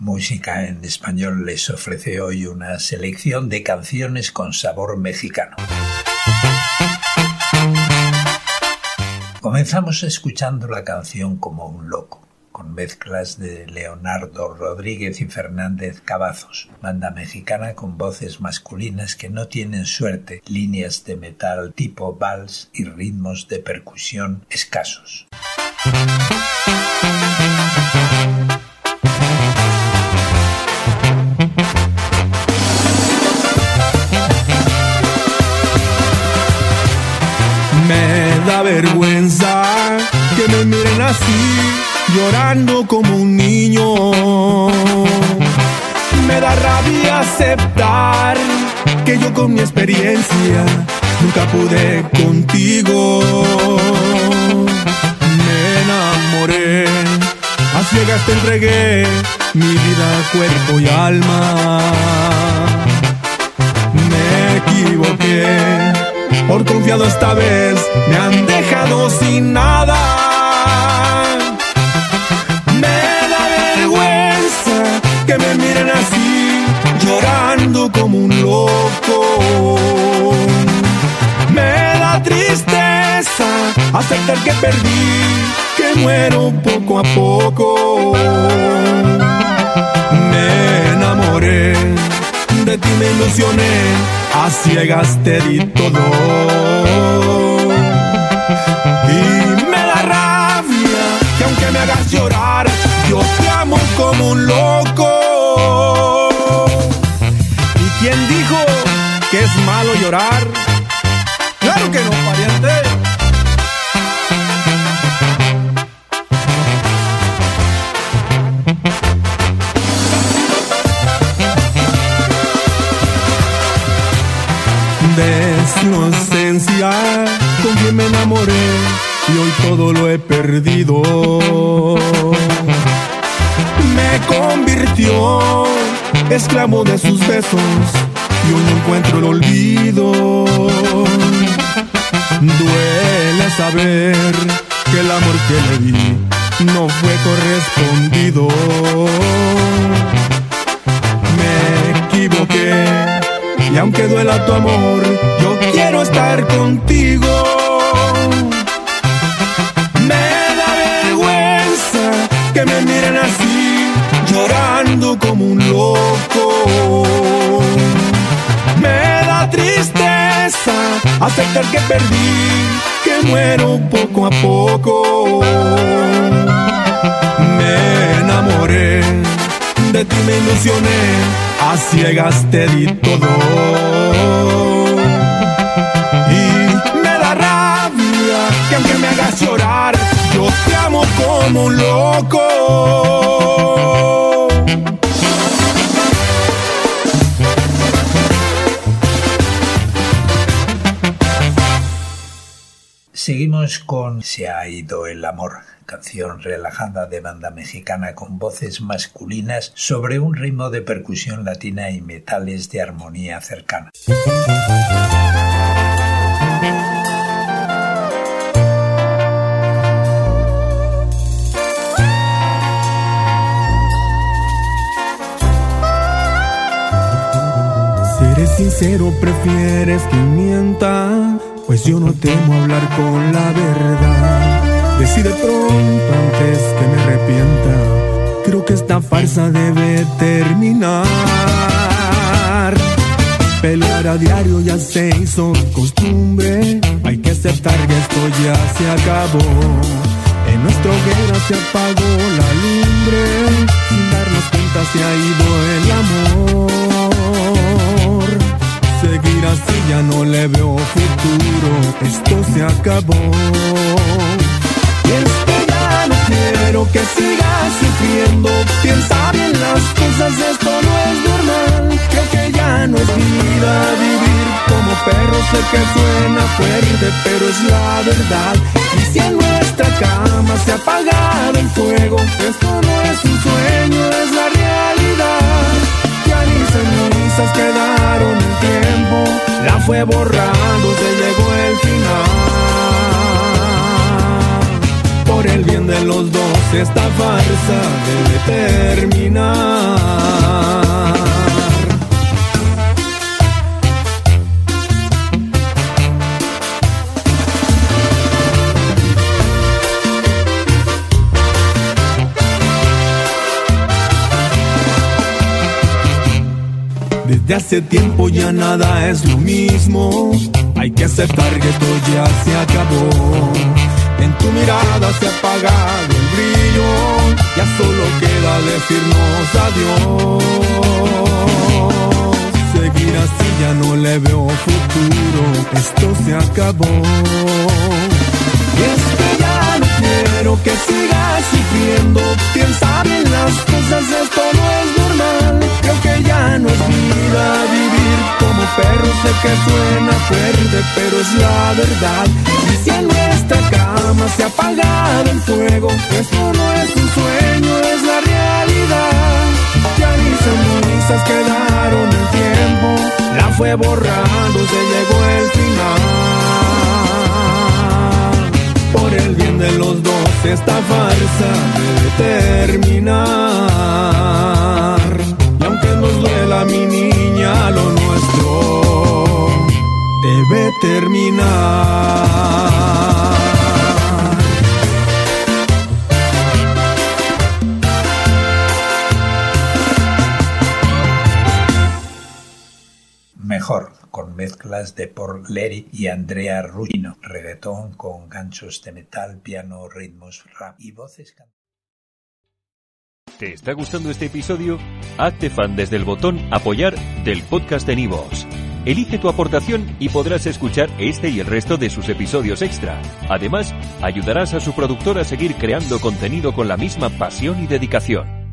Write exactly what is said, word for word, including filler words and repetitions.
Música en Español les ofrece hoy una selección de canciones con sabor mexicano. Comenzamos escuchando la canción Como un loco, con mezclas de Leonardo Rodríguez y Fernández Cavazos, banda mexicana con voces masculinas que no tienen suerte, líneas de metal tipo vals y ritmos de percusión escasos. Me da vergüenza que me miren así, llorando como un niño. Me da rabia aceptar que yo con mi experiencia nunca pude contigo. Me enamoré, a ciegas te entregué mi vida, cuerpo y alma. Me equivoqué, por confiado esta vez me han dejado sin nada. Me da vergüenza que me miren así, llorando como un loco. Me da tristeza aceptar que perdí, que muero poco a poco. Me enamoré, de ti me ilusioné, a ciegas te di todo. Y me da rabia que aunque me hagas llorar, yo te amo como un loco. ¿Y quién dijo que es malo llorar? ¡Claro que no, pariente! De su inocencia con quien me enamoré y hoy todo lo he perdido. Me convirtió esclavo de sus besos y hoy no encuentro el olvido. Duele saber que el amor que le di no fue correspondido. Me equivoqué y aunque duela tu amor, yo quiero estar contigo. Me da vergüenza que me miren así, llorando como un loco. Me da tristeza aceptar que perdí, que muero poco a poco. Me enamoré, de ti me ilusioné, a ciegas te di todo. Y me da rabia que aunque me hagas llorar, yo te amo como un loco. Seguimos con Se ha ido el amor, canción relajada de banda mexicana con voces masculinas sobre un ritmo de percusión latina y metales de armonía cercana. Si eres sincero, prefieres que mienta, pues yo no temo hablar con la verdad. Decide pronto antes que me arrepienta, creo que esta farsa debe terminar. Pelear a diario ya se hizo costumbre, hay que aceptar que esto ya se acabó. En nuestra hoguera se apagó la lumbre, sin darnos cuenta se ha ido el amor. Seguir así ya no le veo futuro, esto se acabó. Y es que ya no quiero que sigas sufriendo, piensa bien las cosas, esto no es normal. Creo que ya no es vida vivir como perro, sé que suena fuerte, pero es la verdad. Y si en nuestra cama se ha apagado el fuego, esto no es un sueño, es la realidad. Ya ni cenizas quedaron en tiempo, la fue borrando, se llegó el final. Por el bien de los dos esta farsa debe terminar. Desde hace tiempo ya nada es lo mismo. Hay que aceptar que esto ya se acabó. En tu mirada se ha apagado el brillo. Ya solo queda decirnos adiós. Seguir así ya no le veo futuro. Esto se acabó. Y es que ya no quiero que sigas sufriendo. Piensa bien las cosas, esto no es normal. Creo que ya no es vida vivir como perro. Sé que suena fuerte, pero es la verdad. Y si en nuestra cama se ha apagado el fuego, esto no es un sueño, es la realidad. Ya mis cenizas quedaron el tiempo, la fue borrando, se llegó el final. Por el bien de los dos esta farsa debe terminar. Y aunque nos duela, mi niña, lo nuestro debe terminar. Mejor, con mezclas de Paul Lery y Andrea Ruggino, reggaetón con ganchos de metal, piano, ritmos, rap y voces cantadas. ¿Te está gustando este episodio? Hazte fan desde el botón Apoyar del podcast de Nivos. Elige tu aportación y podrás escuchar este y el resto de sus episodios extra. Además, ayudarás a su productor a seguir creando contenido con la misma pasión y dedicación.